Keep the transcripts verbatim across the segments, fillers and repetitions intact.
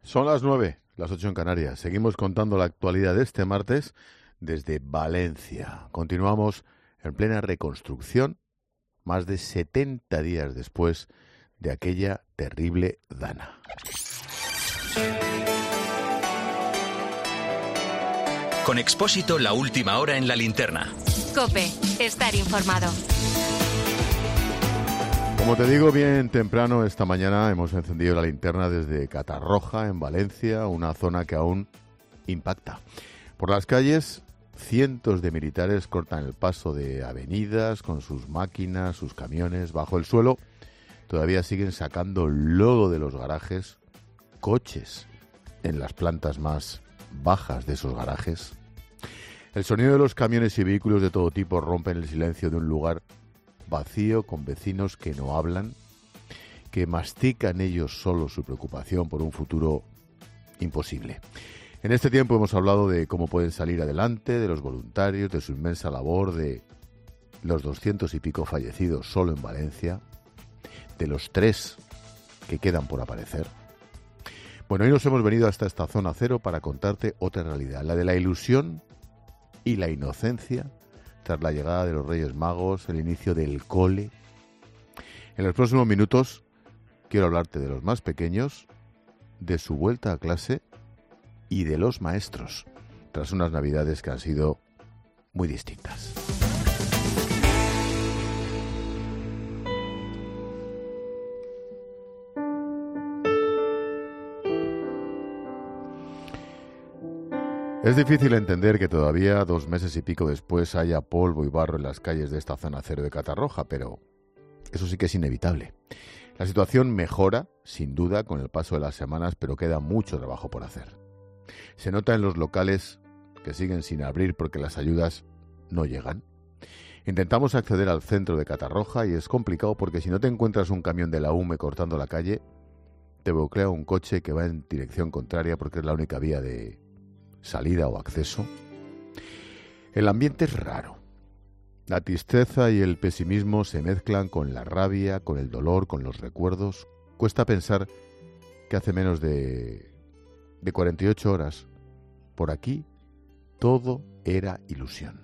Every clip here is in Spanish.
Son las nueve, las ocho en Canarias. Seguimos contando la actualidad de este martes desde Valencia. Continuamos en plena reconstrucción, más de setenta días después de aquella terrible dana. Con Expósito, la última hora en la linterna. COPE, estar informado. Como te digo, bien temprano esta mañana hemos encendido la linterna desde Catarroja, en Valencia, una zona que aún impacta. Por las calles, cientos de militares cortan el paso de avenidas con sus máquinas, sus camiones. Bajo el suelo todavía siguen sacando lodo de los garajes, coches en las plantas más bajas de esos garajes. El sonido de los camiones y vehículos de todo tipo rompen el silencio de un lugar vacío, con vecinos que no hablan, que mastican ellos solos su preocupación por un futuro imposible. En este tiempo hemos hablado de cómo pueden salir adelante, de los voluntarios, de su inmensa labor, de los doscientos y pico fallecidos solo en Valencia, de los tres que quedan por aparecer. Bueno, hoy nos hemos venido hasta esta zona cero para contarte otra realidad, la de la ilusión y la inocencia tras la llegada de los Reyes Magos, el inicio del cole. En los próximos minutos quiero hablarte de los más pequeños, de su vuelta a clase y de los maestros, tras unas navidades que han sido muy distintas. Es difícil entender que todavía, dos meses y pico después, haya polvo y barro en las calles de esta zona cero de Catarroja, pero eso sí que es inevitable. La situación mejora, sin duda, con el paso de las semanas, pero queda mucho trabajo por hacer. Se nota en los locales que siguen sin abrir porque las ayudas no llegan. Intentamos acceder al centro de Catarroja y es complicado porque si no te encuentras un camión de la U M E cortando la calle, te bloquea un coche que va en dirección contraria porque es la única vía de salida o acceso. El ambiente es raro. La tristeza y el pesimismo se mezclan con la rabia, con el dolor, con los recuerdos. Cuesta pensar que hace menos de, de cuarenta y ocho horas, por aquí, todo era ilusión.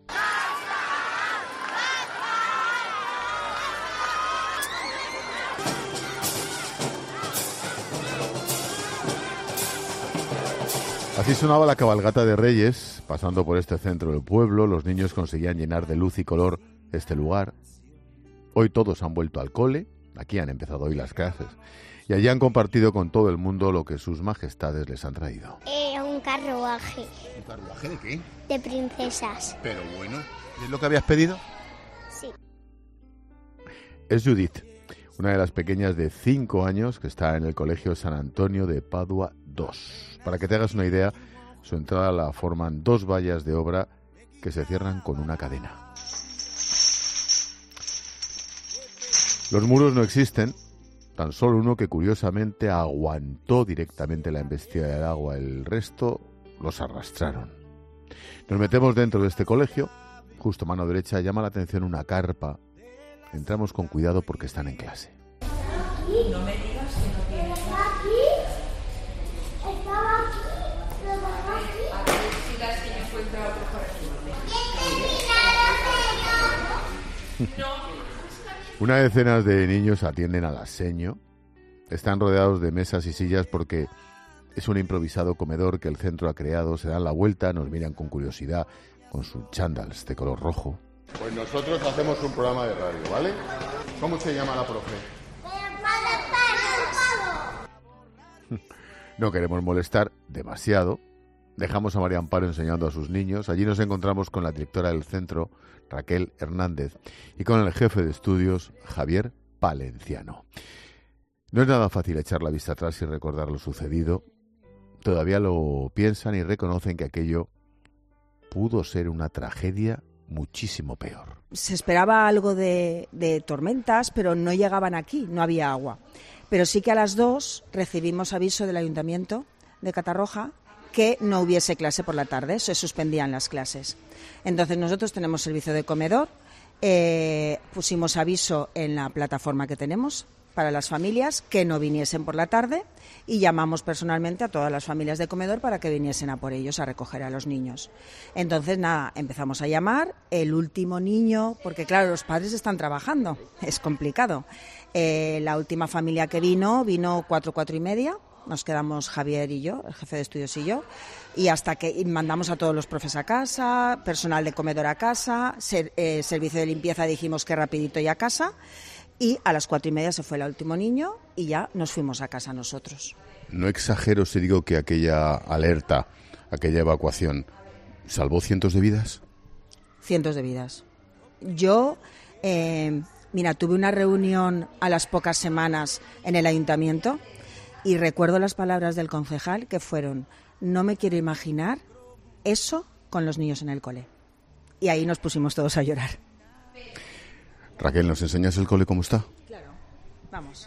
Así sonaba la cabalgata de Reyes, pasando por este centro del pueblo. Los niños conseguían llenar de luz y color este lugar. Hoy todos han vuelto al cole, aquí han empezado hoy las clases, y allí han compartido con todo el mundo lo que sus majestades les han traído. Eh, un carruaje. ¿Un carruaje de qué? De princesas. Pero bueno, ¿es lo que habías pedido? Sí. Es Judith, una de las pequeñas de cinco años que está en el Colegio San Antonio de Padua dos. Para que te hagas una idea, su entrada la forman dos vallas de obra que se cierran con una cadena. Los muros no existen, tan solo uno que curiosamente aguantó directamente la embestida del agua, el resto los arrastraron. Nos metemos dentro de este colegio, justo a mano derecha llama la atención una carpa. Entramos con cuidado porque están en clase. No me digas que no tienes. Estaba aquí, estaba aquí. A ver si las que me encuentra otro corregidor. Una decena de niños atienden al aseño. Están rodeados de mesas y sillas porque es un improvisado comedor que el centro ha creado. Se dan la vuelta, nos miran con curiosidad con sus chándals de color rojo. Pues nosotros hacemos un programa de radio, ¿vale? ¿Cómo se llama la profe? No queremos molestar demasiado. Dejamos a María Amparo enseñando a sus niños. Allí nos encontramos con la directora del centro, Raquel Hernández, y con el jefe de estudios, Javier Palenciano. No es nada fácil echar la vista atrás y recordar lo sucedido. Todavía lo piensan y reconocen que aquello pudo ser una tragedia muchísimo peor. Se esperaba algo de, de tormentas, pero no llegaban aquí, no había agua. Pero sí que a las dos recibimos aviso del Ayuntamiento de Catarroja que no hubiese clase por la tarde, se suspendían las clases. Entonces nosotros tenemos servicio de comedor, eh, pusimos aviso en la plataforma que tenemos para las familias que no viniesen por la tarde y llamamos personalmente a todas las familias de comedor para que viniesen a por ellos a recoger a los niños. Entonces, nada, empezamos a llamar. El último niño, porque claro, los padres están trabajando, es complicado. Eh, la última familia que vino, vino cuatro, cuatro y media. Nos quedamos Javier y yo, el jefe de estudios y yo, y hasta que mandamos a todos los profes a casa, personal de comedor a casa, ser, eh, servicio de limpieza dijimos que rapidito y a casa, y a las cuatro y media se fue el último niño y ya nos fuimos a casa nosotros. No exagero si digo que aquella alerta, aquella evacuación, ¿salvó cientos de vidas? Cientos de vidas. Yo, eh, mira, tuve una reunión a las pocas semanas en el ayuntamiento y recuerdo las palabras del concejal que fueron: no me quiero imaginar eso con los niños en el cole. Y ahí nos pusimos todos a llorar. Raquel, ¿nos enseñas el cole cómo está? Claro, vamos.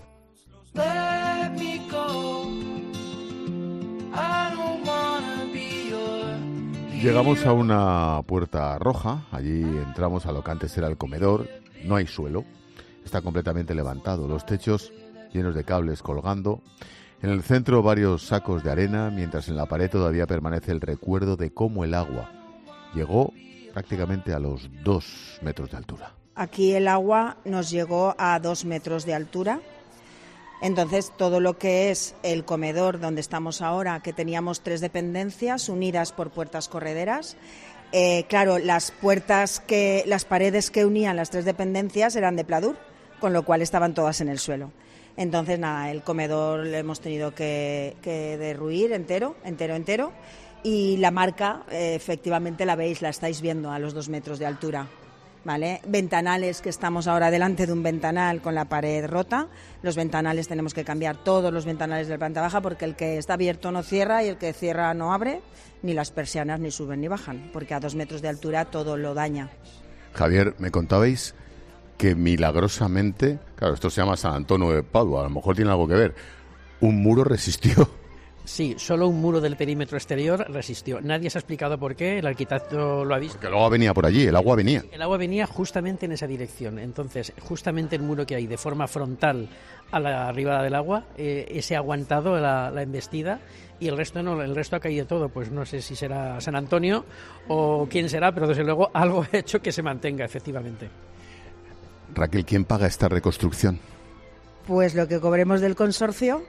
Llegamos a una puerta roja, allí entramos a lo que antes era el comedor, no hay suelo, está completamente levantado, los techos llenos de cables colgando, en el centro varios sacos de arena, mientras en la pared todavía permanece el recuerdo de cómo el agua llegó prácticamente a los dos metros de altura. Aquí el agua nos llegó a dos metros de altura. Entonces, todo lo que es el comedor donde estamos ahora, que teníamos tres dependencias unidas por puertas correderas, eh, claro, las puertas que, las paredes que unían las tres dependencias eran de pladur, con lo cual estaban todas en el suelo. Entonces, nada, el comedor le hemos tenido que, que derruir entero, entero, entero, y la marca, eh, efectivamente la veis, la estáis viendo a los dos metros de altura. ¿Vale? Ventanales, que estamos ahora delante de un ventanal con la pared rota. Los ventanales tenemos que cambiar todos los ventanales de la planta baja porque el que está abierto no cierra y el que cierra no abre, ni las persianas ni suben ni bajan, porque a dos metros de altura todo lo daña. Javier, me contabais que milagrosamente, claro, esto se llama San Antonio de Padua, a lo mejor tiene algo que ver, un muro resistió. Sí, solo un muro del perímetro exterior resistió. Nadie se ha explicado por qué, el arquitecto lo ha visto. Porque el agua venía por allí, el agua venía. El agua venía justamente en esa dirección. Entonces, justamente el muro que hay de forma frontal a la arribada del agua, eh, ese ha aguantado la, la embestida y el resto no, el resto ha caído todo. Pues no sé si será San Antonio o quién será, pero desde luego algo ha hecho que se mantenga, efectivamente. Raquel, ¿quién paga esta reconstrucción? Pues lo que cobremos del consorcio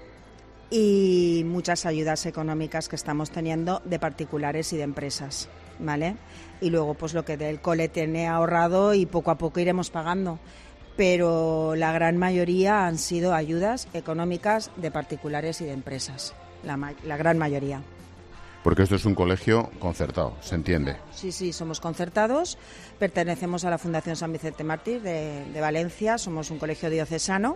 y muchas ayudas económicas que estamos teniendo de particulares y de empresas, ¿vale? Y luego pues lo que del cole tiene ahorrado y poco a poco iremos pagando, pero la gran mayoría han sido ayudas económicas de particulares y de empresas, la, ma- la gran mayoría. Porque esto es un colegio concertado, se entiende. Sí, sí, somos concertados, pertenecemos a la Fundación San Vicente Mártir de, de Valencia, somos un colegio diocesano.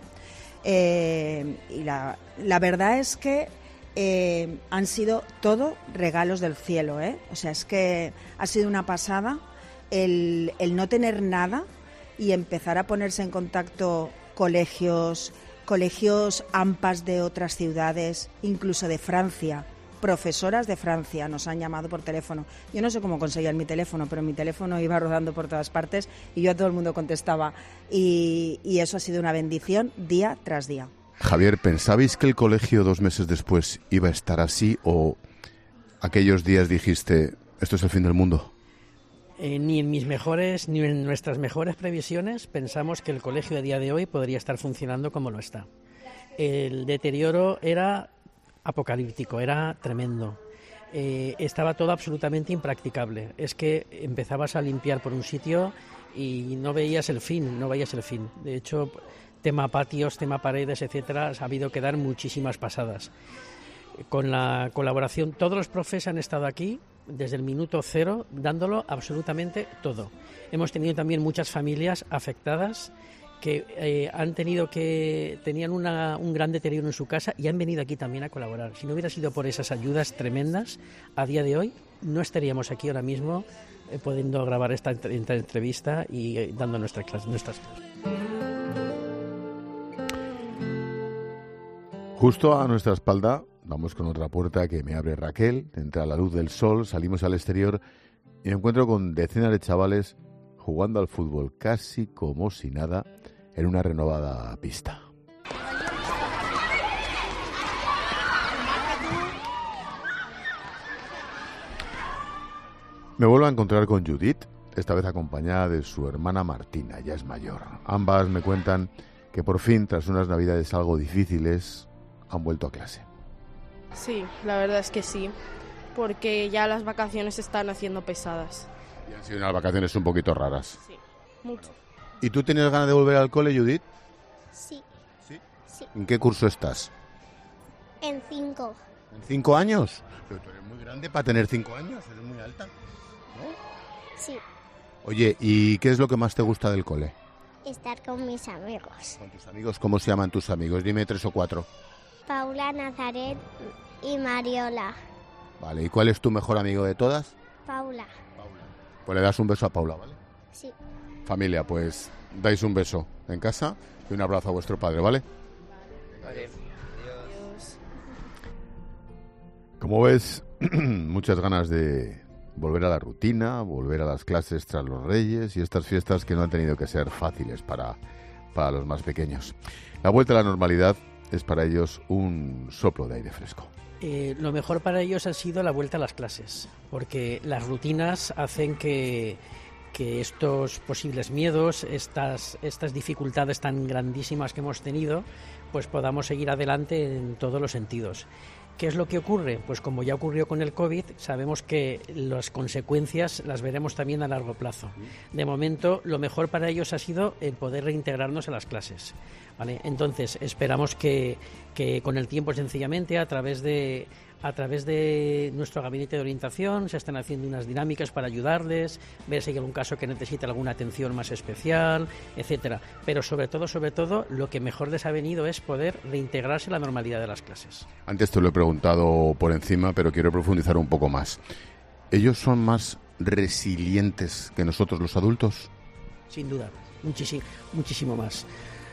Eh, y la, la verdad es que eh, han sido todo regalos del cielo, ¿eh? O sea, es que ha sido una pasada el, el no tener nada y empezar a ponerse en contacto colegios, colegios AMPAs de otras ciudades, incluso de Francia. Profesoras de Francia nos han llamado por teléfono. Yo no sé cómo conseguían mi teléfono, pero mi teléfono iba rodando por todas partes y yo a todo el mundo contestaba. Y, y eso ha sido una bendición día tras día. Javier, ¿pensabais que el colegio dos meses después iba a estar así o aquellos días dijiste, esto es el fin del mundo? Eh, ni en mis mejores, ni en nuestras mejores previsiones pensamos que el colegio a día de hoy podría estar funcionando como lo está. El deterioro era apocalíptico, era tremendo. Eh, estaba todo absolutamente impracticable. Es que empezabas a limpiar por un sitio y no veías el fin, no veías el fin. De hecho, tema patios, tema paredes, etcétera, ha habido que dar muchísimas pasadas. Con la colaboración, todos los profes han estado aquí desde el minuto cero, dándolo absolutamente todo. Hemos tenido también muchas familias afectadas que eh, han tenido que tenían una, un gran deterioro en su casa y han venido aquí también a colaborar. Si no hubiera sido por esas ayudas tremendas, a día de hoy no estaríamos aquí ahora mismo eh, pudiendo grabar esta, esta entrevista y eh, dando nuestra clase, nuestras clases. Justo a nuestra espalda vamos con otra puerta que me abre Raquel, entra la luz del sol, salimos al exterior y me encuentro con decenas de chavales jugando al fútbol casi como si nada en una renovada pista. Me vuelvo a encontrar con Judith, esta vez acompañada de su hermana Martina, ya es mayor. Ambas me cuentan que por fin, tras unas navidades algo difíciles, han vuelto a clase. Sí, la verdad es que sí, porque ya las vacaciones se están haciendo pesadas. Y han sido unas vacaciones un poquito raras. Sí, mucho. ¿Y tú tienes ganas de volver al cole, Judith? Sí. ¿Sí? Sí. ¿En qué curso estás? En cinco. ¿En cinco años? Pero tú eres muy grande para tener cinco años, eres muy alta, ¿no? Sí. Oye, ¿y qué es lo que más te gusta del cole? Estar con mis amigos. ¿Con tus amigos? ¿Cómo se llaman tus amigos? Dime tres o cuatro. Paula, Nazaret y Mariola. Vale, ¿y cuál es tu mejor amigo de todas? Paula. Paula. Pues le das un beso a Paula, ¿vale? Sí. Familia, pues dais un beso en casa y un abrazo a vuestro padre, ¿vale? Vale. Como ves, muchas ganas de volver a la rutina, volver a las clases tras los Reyes y estas fiestas que no han tenido que ser fáciles para, para los más pequeños. La vuelta a la normalidad es para ellos un soplo de aire fresco. Eh, lo mejor para ellos ha sido la vuelta a las clases, porque las rutinas hacen que, que estos posibles miedos, estas, estas dificultades tan grandísimas que hemos tenido, pues podamos seguir adelante en todos los sentidos. ¿Qué es lo que ocurre? Pues como ya ocurrió con el COVID, sabemos que las consecuencias las veremos también a largo plazo. De momento, lo mejor para ellos ha sido el poder reintegrarnos a las clases, ¿vale? Entonces, esperamos que, que con el tiempo, sencillamente, a través de a través de nuestro gabinete de orientación, se están haciendo unas dinámicas para ayudarles, ver si hay algún caso que necesita alguna atención más especial, etcétera. Pero sobre todo, sobre todo, lo que mejor les ha venido es poder reintegrarse a la normalidad de las clases. Antes te lo he preguntado por encima, pero quiero profundizar un poco más. ¿Ellos son más resilientes que nosotros los adultos? Sin duda, muchísimo, muchísimo más.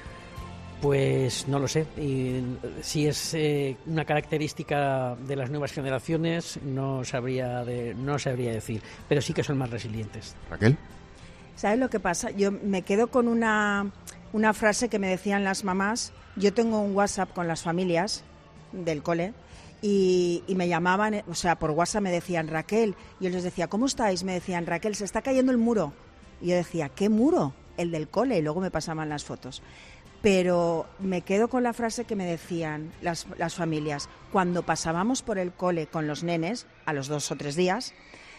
Pues no lo sé. Y si es eh, una característica de las nuevas generaciones, no sabría de, no sabría decir, pero sí que son más resilientes. Raquel. ¿Sabes lo que pasa? Yo me quedo con una, una frase que me decían las mamás. Yo tengo un WhatsApp con las familias del cole y, y me llamaban, o sea, por WhatsApp me decían, Raquel, y yo les decía, ¿cómo estáis? Me decían, Raquel, se está cayendo el muro. Y yo decía, ¿qué muro? El del cole, y luego me pasaban las fotos. Pero me quedo con la frase que me decían las, las familias. Cuando pasábamos por el cole con los nenes, a los dos o tres días,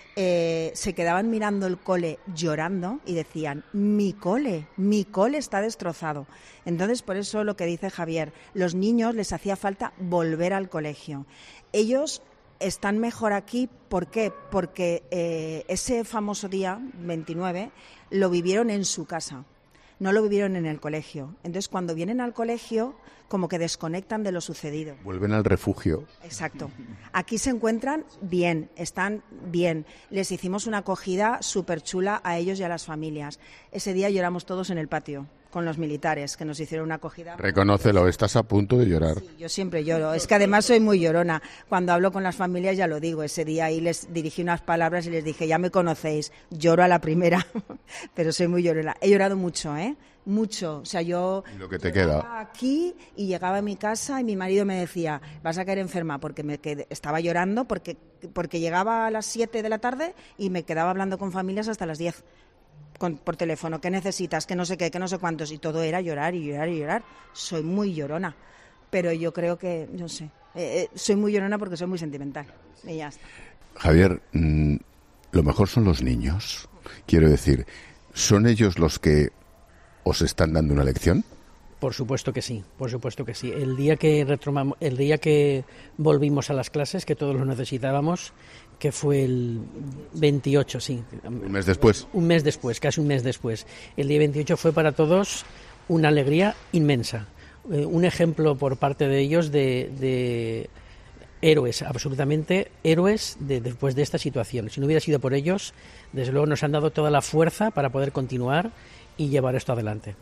eh, se quedaban mirando el cole llorando y decían, mi cole, mi cole está destrozado. Entonces, por eso lo que dice Javier, los niños les hacía falta volver al colegio. Ellos están mejor aquí, ¿por qué? Porque eh, ese famoso día, veintinueve, lo vivieron en su casa. No lo vivieron en el colegio. Entonces, cuando vienen al colegio, como que desconectan de lo sucedido. Vuelven al refugio. Exacto. Aquí se encuentran bien, están bien. Les hicimos una acogida súper chula a ellos y a las familias. Ese día lloramos todos en el patio con los militares, que nos hicieron una acogida. Reconócelo, estás a punto de llorar. Sí, yo siempre lloro. Es que además soy muy llorona. Cuando hablo con las familias ya lo digo. Ese día ahí les dirigí unas palabras y les dije, ya me conocéis, lloro a la primera, pero soy muy llorona. He llorado mucho, ¿eh? Mucho. O sea, yo ¿Y lo que te queda? Aquí y llegaba a mi casa y mi marido me decía, vas a caer enferma, porque me quedé, estaba llorando porque, porque llegaba a las siete de la tarde y me quedaba hablando con familias hasta las diez. Con, por teléfono, ¿qué necesitas? Que no sé qué, que no sé cuántos, y todo era llorar y llorar y llorar. Soy muy llorona, pero yo creo que, no sé, eh, eh, soy muy llorona porque soy muy sentimental, y ya está. Javier, mmm, lo mejor son los niños. Quiero decir, ¿son ellos los que os están dando una lección? Por supuesto que sí, por supuesto que sí. El día que retomamos, el día que volvimos a las clases, que todos lo necesitábamos, que fue el veintiocho, sí. Un mes después. Un mes después, casi un mes después. El día veintiocho fue para todos una alegría inmensa. Eh, un ejemplo por parte de ellos de, de héroes, absolutamente héroes de, después de esta situación. Si no hubiera sido por ellos, desde luego nos han dado toda la fuerza para poder continuar y llevar esto adelante.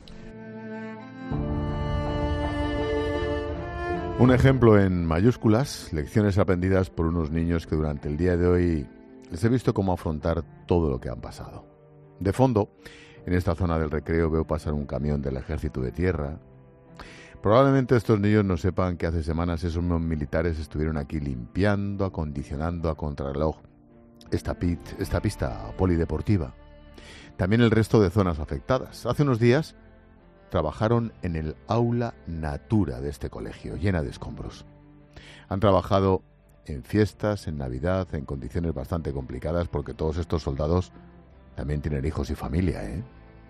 Un ejemplo en mayúsculas, lecciones aprendidas por unos niños que durante el día de hoy les he visto cómo afrontar todo lo que han pasado. De fondo, en esta zona del recreo veo pasar un camión del Ejército de Tierra. Probablemente estos niños no sepan que hace semanas esos militares estuvieron aquí limpiando, acondicionando a contrarreloj esta, pit, esta pista polideportiva. También el resto de zonas afectadas. Hace unos días trabajaron en el aula Natura de este colegio, llena de escombros. Han trabajado en fiestas, en Navidad, en condiciones bastante complicadas, porque todos estos soldados también tienen hijos y familia, ¿eh?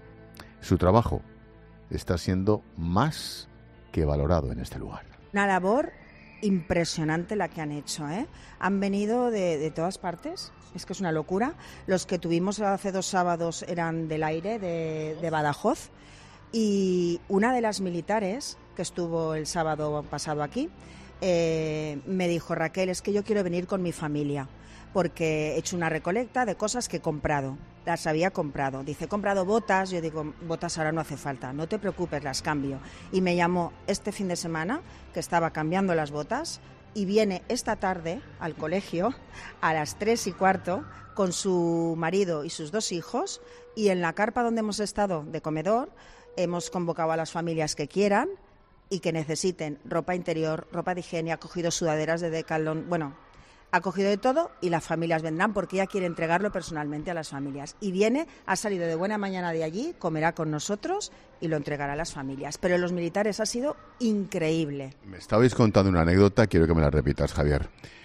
Su trabajo está siendo más que valorado en este lugar. Una labor impresionante la que han hecho, ¿eh? Han venido de, de todas partes, es que es una locura. Los que tuvimos hace dos sábados eran del aire, de, de Badajoz, y una de las militares que estuvo el sábado pasado aquí eh, me dijo: Raquel, es que yo quiero venir con mi familia porque he hecho una recolecta de cosas que he comprado, las había comprado. Dice, he comprado botas, yo digo, botas ahora no hace falta, no te preocupes, las cambio. Y me llamó este fin de semana, que estaba cambiando las botas, y viene esta tarde al colegio a las tres y cuarto con su marido y sus dos hijos, y en la carpa donde hemos estado de comedor hemos convocado a las familias que quieran y que necesiten ropa interior, ropa de higiene, ha cogido sudaderas de Decathlon, bueno, ha cogido de todo, y las familias vendrán porque ella quiere entregarlo personalmente a las familias. Y viene, ha salido de buena mañana de allí, comerá con nosotros y lo entregará a las familias. Pero los militares ha sido increíble. Me estabais contando una anécdota, quiero que me la repitas, Javier.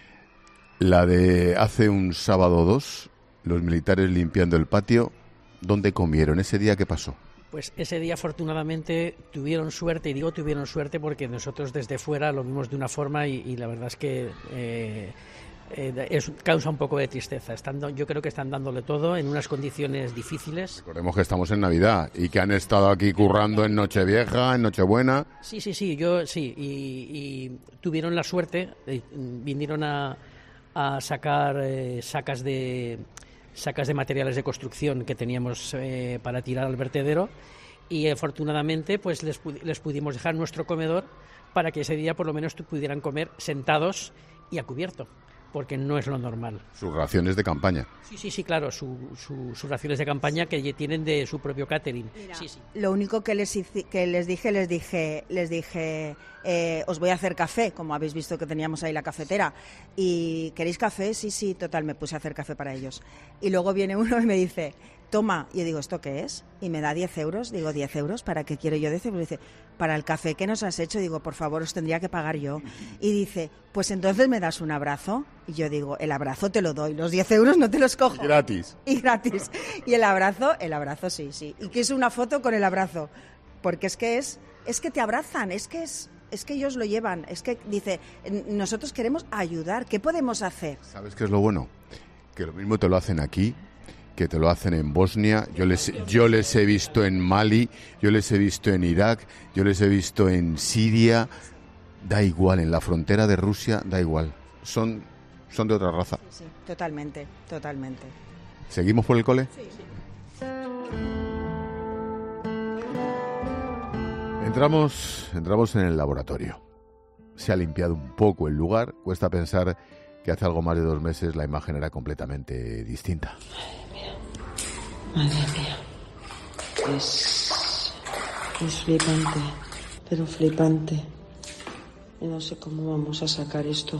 La de hace un sábado o dos, los militares limpiando el patio, ¿dónde comieron? ¿Ese día qué pasó? Pues ese día afortunadamente tuvieron suerte, y digo tuvieron suerte porque nosotros desde fuera lo vimos de una forma y, y la verdad es que eh, eh, es, causa un poco de tristeza. Están, yo creo que están dándole todo en unas condiciones difíciles. Recordemos que estamos en Navidad y que han estado aquí currando en Nochevieja, en Nochebuena. Sí, sí, sí, yo sí, y, y tuvieron la suerte, eh, vinieron a, a sacar eh, sacas de... sacas de materiales de construcción que teníamos eh, para tirar al vertedero, y afortunadamente pues les, pu- les pudimos dejar nuestro comedor para que ese día por lo menos pudieran comer sentados y a cubierto, porque no es lo normal. Sus raciones de campaña. Sí, sí, sí, claro, su, su, sus raciones de campaña que tienen de su propio catering. Mira, sí, sí. Lo único que les, hice, que les dije, les dije, les dije, eh, os voy a hacer café, como habéis visto que teníamos ahí la cafetera. ¿Y queréis café? Sí, sí, total, me puse a hacer café para ellos. Y luego viene uno y me dice, toma, y yo digo, ¿esto qué es? Y me da diez euros, digo, ¿diez euros? ¿Para qué quiero yo diez euros? Dice, para el café que nos has hecho, digo, por favor, os tendría que pagar yo. Y dice, pues entonces me das un abrazo. Y yo digo, el abrazo te lo doy, los diez euros no te los cojo. Y gratis. Y gratis. Y el abrazo, el abrazo sí, sí. Y quiso una foto con el abrazo, porque es que es, es que te abrazan, es que es... Es que ellos lo llevan, es que dice, nosotros queremos ayudar, ¿qué podemos hacer? ¿Sabes qué es lo bueno? Que lo mismo te lo hacen aquí, que te lo hacen en Bosnia, yo les, yo les he visto en Mali, yo les he visto en Irak, yo les he visto en Siria, da igual, en la frontera de Rusia, da igual, son, son de otra raza. Sí, sí, totalmente, totalmente. ¿Seguimos por el cole? Sí, sí. Entramos, entramos en el laboratorio. Se ha limpiado un poco el lugar. Cuesta pensar que hace algo más de dos meses la imagen era completamente distinta. Madre mía. Madre mía. Es, es flipante, pero flipante. Y no sé cómo vamos a sacar esto.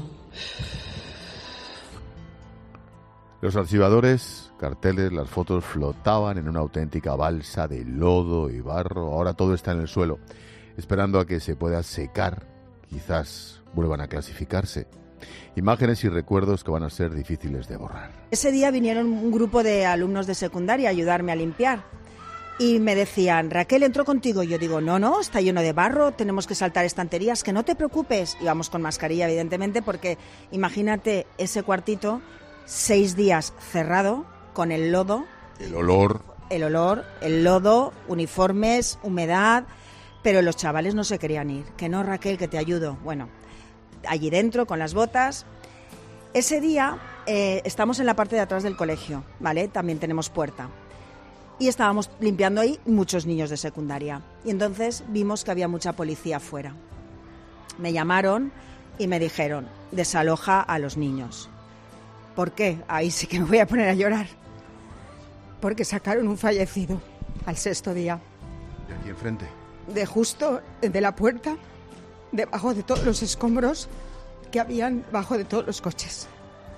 Los archivadores, carteles, las fotos flotaban en una auténtica balsa de lodo y barro. Ahora todo está en el suelo, esperando a que se pueda secar. Quizás vuelvan a clasificarse. Imágenes y recuerdos que van a ser difíciles de borrar. Ese día vinieron un grupo de alumnos de secundaria a ayudarme a limpiar. Y me decían, Raquel, ¿entró contigo? Y yo digo, no, no, está lleno de barro, tenemos que saltar estanterías, que no te preocupes. Íbamos con mascarilla, evidentemente, porque imagínate ese cuartito... Seis días cerrado, con el lodo. El olor. El olor, el lodo, uniformes, humedad. Pero los chavales no se querían ir. Que no, Raquel, que te ayudo. Bueno, allí dentro, con las botas. Ese día eh, estamos en la parte de atrás del colegio, ¿vale? También tenemos puerta. Y estábamos limpiando ahí muchos niños de secundaria. Y entonces vimos que había mucha policía afuera. Me llamaron y me dijeron, desaloja a los niños. ¿Por qué? Ahí sí que me voy a poner a llorar. Porque sacaron un fallecido al sexto día. ¿De aquí enfrente? De justo de la puerta, debajo de todos los escombros que habían bajo de todos los coches.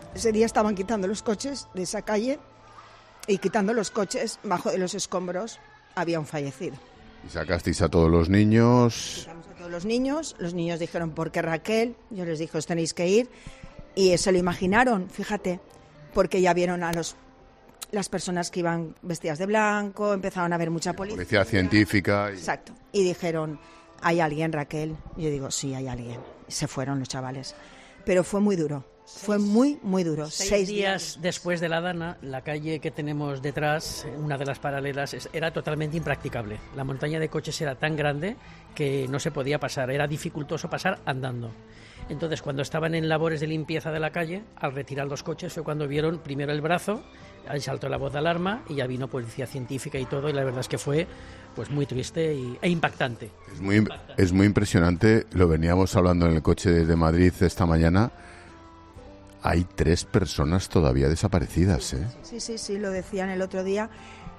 Ese día estaban quitando los coches de esa calle y quitando los coches, bajo de los escombros había un fallecido. Y sacasteis a todos los niños. Sacamos a todos los niños, los niños dijeron, ¿por qué Raquel? Yo les dije, os tenéis que ir. Y se lo imaginaron, fíjate, porque ya vieron a los las personas que iban vestidas de blanco, empezaron a ver mucha policía. Policía científica. Y... Exacto. Y dijeron, ¿hay alguien, Raquel? Y yo digo, sí, hay alguien. Y se fueron los chavales. Pero fue muy duro. Fue muy, muy duro. Seis, Seis días, días después de la Dana, la calle que tenemos detrás, una de las paralelas, era totalmente impracticable. La montaña de coches era tan grande que no se podía pasar, era dificultoso pasar andando. Entonces, cuando estaban en labores de limpieza de la calle, al retirar los coches fue cuando vieron primero el brazo, ahí saltó la voz de alarma y ya vino policía científica y todo, y la verdad es que fue pues muy triste y, e impactante. Es muy, impactante. Es muy impresionante, lo veníamos hablando en el coche desde Madrid esta mañana. Hay tres personas todavía desaparecidas, ¿eh? Sí, sí, sí, lo decían el otro día.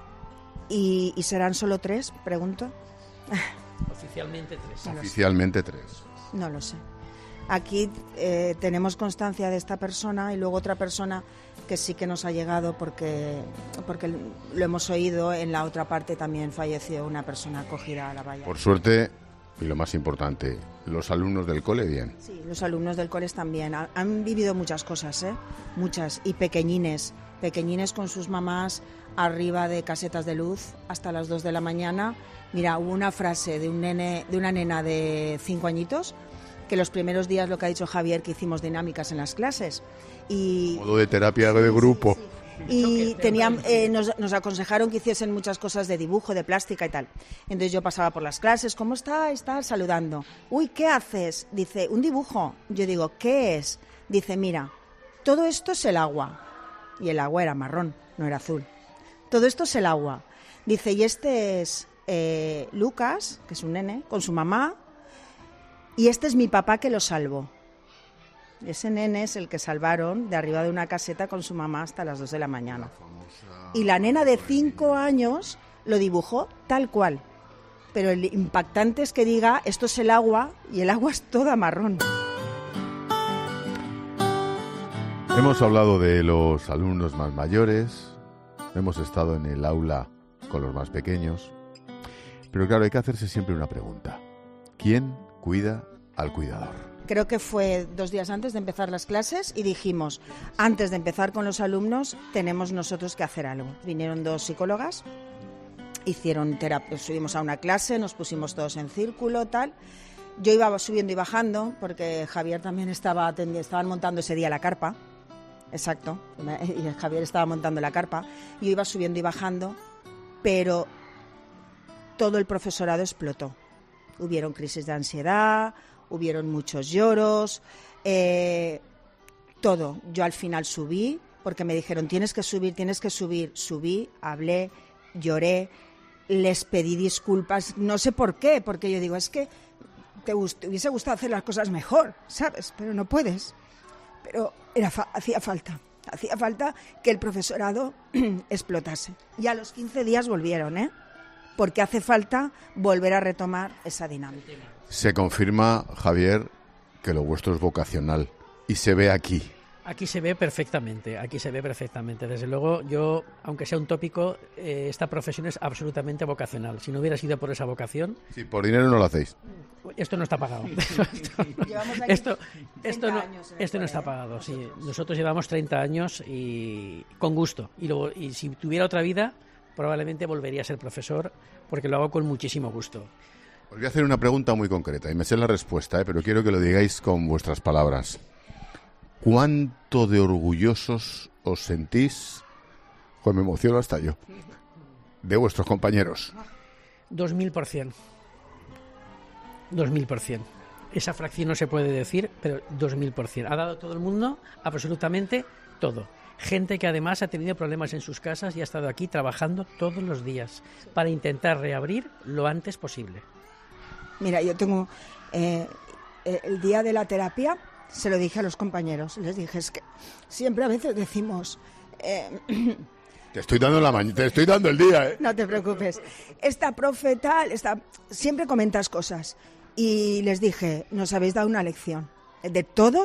¿Y, y serán solo tres? Pregunto. Oficialmente tres. No Oficialmente tres. No lo sé. Aquí eh, tenemos constancia de esta persona y luego otra persona que sí que nos ha llegado porque, porque lo hemos oído, en la otra parte también falleció una persona acogida a la valla. Por suerte, y lo más importante, los alumnos del cole bien. Sí, los alumnos del cole también. Han, han vivido muchas cosas, ¿eh? Muchas. Y pequeñines, pequeñines con sus mamás arriba de casetas de luz hasta las dos de la mañana. Mira, hubo una frase de un nene, de una nena de cinco añitos, que los primeros días, lo que ha dicho Javier, que hicimos dinámicas en las clases. Y modo de terapia de grupo. Sí, sí. Y tenían, eh, nos, nos aconsejaron que hiciesen muchas cosas de dibujo, de plástica y tal. Entonces yo pasaba por las clases, ¿cómo está? Está saludando. Uy, ¿qué haces? Dice, un dibujo. Yo digo, ¿qué es? Dice, mira, todo esto es el agua. Y el agua era marrón, no era azul. Todo esto es el agua. Dice, y este es eh, Lucas, que es un nene, con su mamá, y este es mi papá que lo salvó. Ese nene es el que salvaron de arriba de una caseta con su mamá hasta las dos de la mañana. Y la nena de cinco años lo dibujó tal cual. Pero el impactante es que diga, esto es el agua, y el agua es toda marrón. Hemos hablado de los alumnos más mayores, hemos estado en el aula con los más pequeños, pero claro, hay que hacerse siempre una pregunta. ¿Quién cuida al cuidador? Creo que fue dos días antes de empezar las clases y dijimos, antes de empezar con los alumnos, tenemos nosotros que hacer algo. Vinieron dos psicólogas, hicieron terapia, subimos a una clase, nos pusimos todos en círculo, tal. Yo iba subiendo y bajando, porque Javier también estaba atendiendo, estaban montando ese día la carpa. Exacto, y Javier estaba montando la carpa. Yo iba subiendo y bajando, pero todo el profesorado explotó. Hubieron crisis de ansiedad, hubieron muchos lloros, eh, todo. Yo al final subí, porque me dijeron, tienes que subir, tienes que subir. Subí, hablé, lloré, les pedí disculpas, no sé por qué, porque yo digo, es que te, gust- te hubiese gustado hacer las cosas mejor, ¿sabes? Pero no puedes. Pero era fa- hacía falta, hacía falta que el profesorado explotase. Y a los quince días volvieron, ¿eh? Porque hace falta volver a retomar esa dinámica. Se confirma, Javier, que lo vuestro es vocacional y se ve aquí. Aquí se ve perfectamente, aquí se ve perfectamente. Desde luego, yo, aunque sea un tópico, eh, esta profesión es absolutamente vocacional. Si no hubiera sido por esa vocación... Sí, por dinero no lo hacéis. Esto no está pagado. Llevamos aquí esto esto no, años esto no está pagado, sí. Nosotros llevamos treinta años y con gusto. Y, luego, y si tuviera otra vida, probablemente volvería a ser profesor, porque lo hago con muchísimo gusto. Os voy a hacer una pregunta muy concreta y me sé la respuesta, ¿eh? Pero quiero que lo digáis con vuestras palabras. ¿Cuánto de orgullosos os sentís? Pues me emociono hasta yo. De vuestros compañeros. Dos mil por cien. Dos mil por cien. Esa fracción no se puede decir, pero dos mil por cien. Ha dado todo el mundo absolutamente todo. Gente que además ha tenido problemas en sus casas y ha estado aquí trabajando todos los días para intentar reabrir lo antes posible. Mira, yo tengo eh, el día de la terapia, se lo dije a los compañeros, les dije, es que siempre a veces decimos... Eh, te estoy dando la mañana, te estoy dando el día, ¿eh? No te preocupes. Esta profe tal, esta, siempre comentas cosas. Y les dije, nos habéis dado una lección. De todos,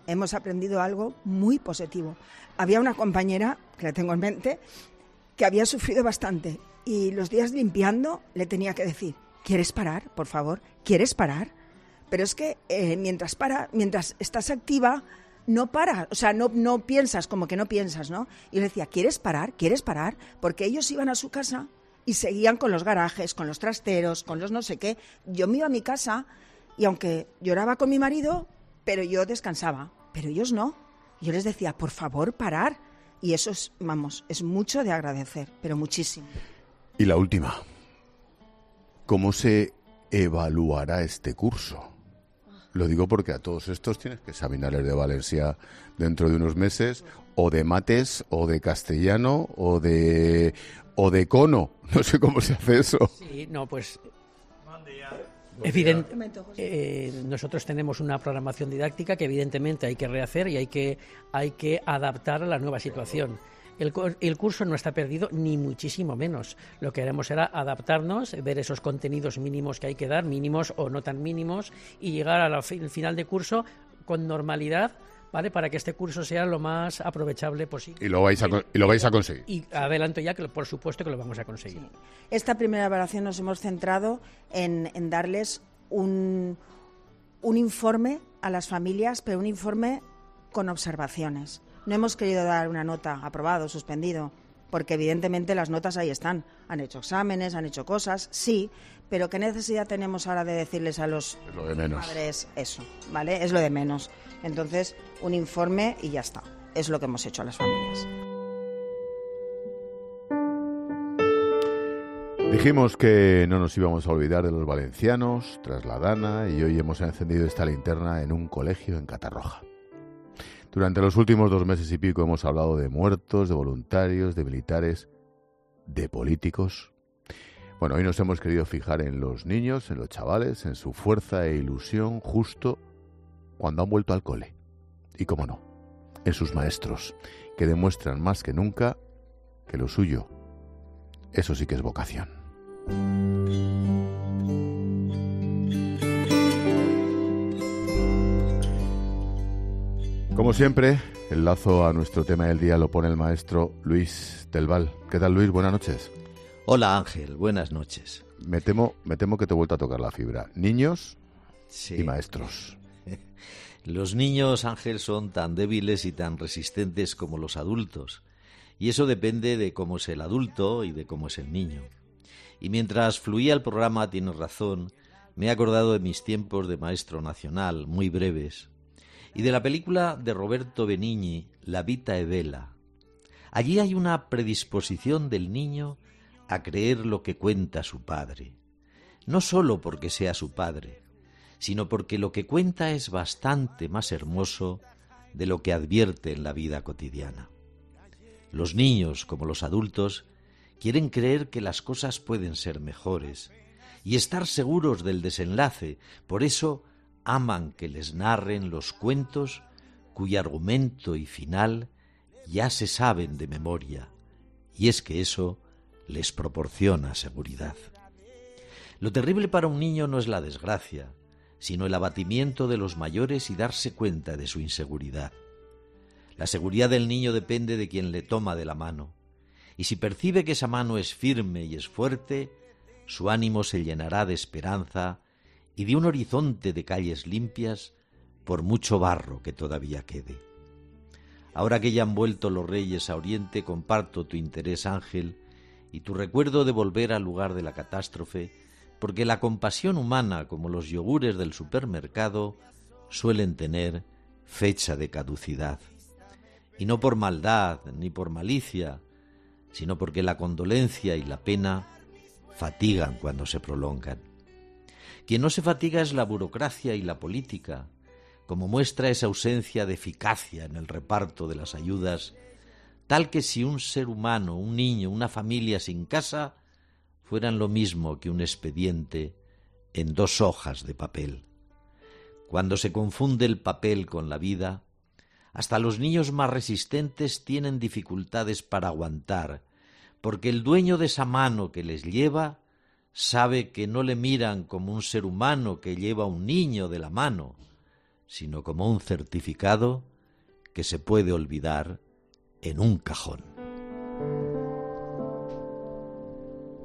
hemos aprendido algo muy positivo. Había una compañera, que la tengo en mente, que había sufrido bastante y los días limpiando le tenía que decir, ¿quieres parar, por favor? ¿Quieres parar? Pero es que eh, mientras para, mientras estás activa, no paras, o sea, no, no piensas, como que no piensas, ¿no? Y le decía, ¿quieres parar? ¿Quieres parar? Porque ellos iban a su casa y seguían con los garajes, con los trasteros, con los no sé qué. Yo me iba a mi casa y aunque lloraba con mi marido, pero yo descansaba, pero ellos no. Yo les decía, por favor, parar. Y eso es, vamos, es mucho de agradecer, pero muchísimo. Y la última, ¿cómo se evaluará este curso? Lo digo porque a todos estos tienes que examinarles de Valencia dentro de unos meses, o de mates, o de castellano, o de o de cono. No sé cómo se hace eso. Sí, no, pues evidente, eh, nosotros tenemos una programación didáctica que evidentemente hay que rehacer y hay que hay que adaptar a la nueva situación. El, el curso no está perdido, ni muchísimo menos. Lo que haremos será adaptarnos, ver esos contenidos mínimos que hay que dar, mínimos o no tan mínimos, y llegar al final de curso con normalidad, ¿vale? Para que este curso sea lo más aprovechable posible. Y lo vais a, y lo vais a conseguir. Y adelanto ya que por supuesto que lo vamos a conseguir. Sí. Esta primera evaluación nos hemos centrado en, en darles un, un informe a las familias, pero un informe con observaciones. No hemos querido dar una nota aprobado, suspendido, porque evidentemente las notas ahí están. Han hecho exámenes, han hecho cosas, sí, pero ¿qué necesidad tenemos ahora de decirles a los es lo de menos. padres eso? ¿Vale? Es lo de menos. Entonces, un informe y ya está. Es lo que hemos hecho a las familias. Dijimos que no nos íbamos a olvidar de los valencianos tras la Dana y hoy hemos encendido esta linterna en un colegio en Catarroja. Durante los últimos dos meses y pico hemos hablado de muertos, de voluntarios, de militares, de políticos. Bueno, hoy nos hemos querido fijar en los niños, en los chavales, en su fuerza e ilusión justo cuando han vuelto al cole. Y cómo no, en sus maestros, que demuestran más que nunca que lo suyo, eso sí que es vocación. Como siempre, el lazo a nuestro tema del día lo pone el maestro Luis del Val. ¿Qué tal, Luis? Buenas noches. Hola, Ángel. Buenas noches. Me temo, me temo que te he vuelto a tocar la fibra. Niños sí. y maestros. Los niños, Ángel, son tan débiles y tan resistentes como los adultos. Y eso depende de cómo es el adulto y de cómo es el niño. Y mientras fluía el programa, tienes razón, me he acordado de mis tiempos de maestro nacional, muy breves, y de la película de Roberto Benigni, La vita è bella. Allí hay una predisposición del niño a creer lo que cuenta su padre, no solo porque sea su padre, sino porque lo que cuenta es bastante más hermoso de lo que advierte en la vida cotidiana. Los niños, como los adultos, quieren creer que las cosas pueden ser mejores y estar seguros del desenlace, por eso aman que les narren los cuentos cuyo argumento y final ya se saben de memoria, y es que eso les proporciona seguridad. Lo terrible para un niño no es la desgracia, sino el abatimiento de los mayores y darse cuenta de su inseguridad. La seguridad del niño depende de quien le toma de la mano, y si percibe que esa mano es firme y es fuerte, su ánimo se llenará de esperanza y de un horizonte de calles limpias, por mucho barro que todavía quede. Ahora que ya han vuelto los reyes a Oriente, comparto tu interés, Ángel, y tu recuerdo de volver al lugar de la catástrofe, porque la compasión humana, como los yogures del supermercado, suelen tener fecha de caducidad. Y no por maldad ni por malicia, sino porque la condolencia y la pena fatigan cuando se prolongan. Quien no se fatiga es la burocracia y la política, como muestra esa ausencia de eficacia en el reparto de las ayudas, tal que si un ser humano, un niño, una familia sin casa, fueran lo mismo que un expediente en dos hojas de papel. Cuando se confunde el papel con la vida, hasta los niños más resistentes tienen dificultades para aguantar, porque el dueño de esa mano que les lleva sabe que no le miran como un ser humano que lleva un niño de la mano, sino como un certificado que se puede olvidar en un cajón.